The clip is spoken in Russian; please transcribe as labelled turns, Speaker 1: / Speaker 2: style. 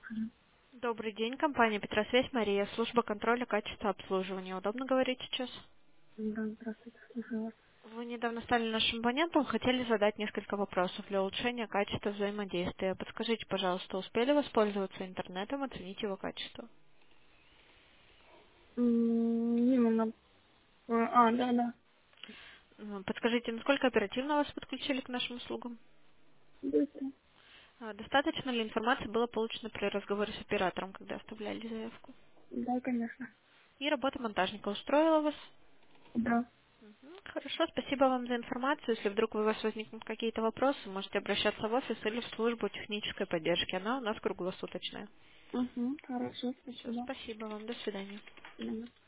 Speaker 1: Алло.
Speaker 2: Добрый день, компания Петросвязь, Мария, служба контроля качества обслуживания. Удобно говорить сейчас?
Speaker 1: Да, здравствуйте, слушаю вас.
Speaker 2: Вы недавно стали нашим абонентом, хотели задать несколько вопросов для улучшения качества взаимодействия. Подскажите, пожалуйста, успели воспользоваться интернетом, оценить его качество?
Speaker 1: Именно. Да, да.
Speaker 2: Подскажите, насколько оперативно вас подключили к нашим услугам?
Speaker 1: Быстро.
Speaker 2: Достаточно ли информации было получено при разговоре с оператором, когда оставляли заявку?
Speaker 1: Да, конечно.
Speaker 2: И работа монтажника устроила вас?
Speaker 1: Да.
Speaker 2: Хорошо, спасибо вам за информацию. Если вдруг у вас возникнут какие-то вопросы, можете обращаться в офис или в службу технической поддержки. Она у нас круглосуточная.
Speaker 1: Угу, хорошо,
Speaker 2: Все,
Speaker 1: спасибо.
Speaker 2: спасибо вам. До свидания.
Speaker 1: Да.